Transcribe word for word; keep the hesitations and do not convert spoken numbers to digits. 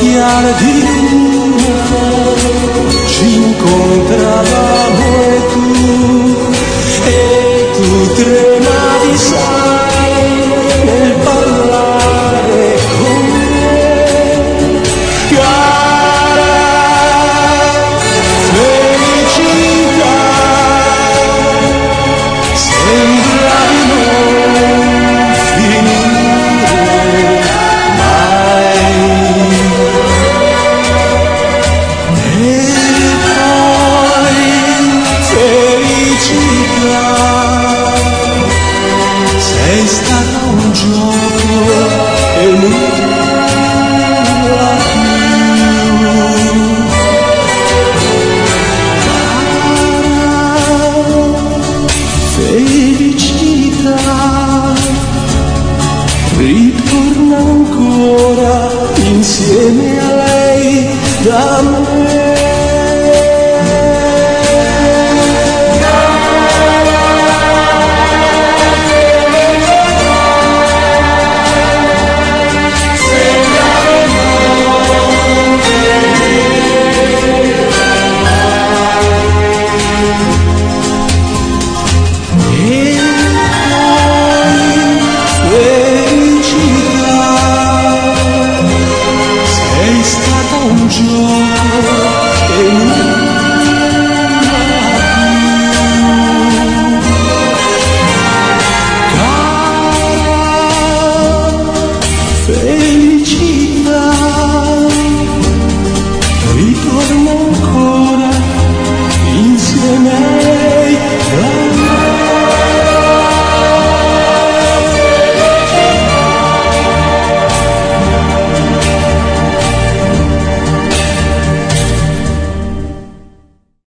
occhiali di luna ci incontravamo e tu, e tu tremavi sai nel parlare con me, cara felicità, sembravi non finire mai. E poi felicità, sei stata un gioco e nulla più. Felicità, ritorna ancora insieme a lei da me.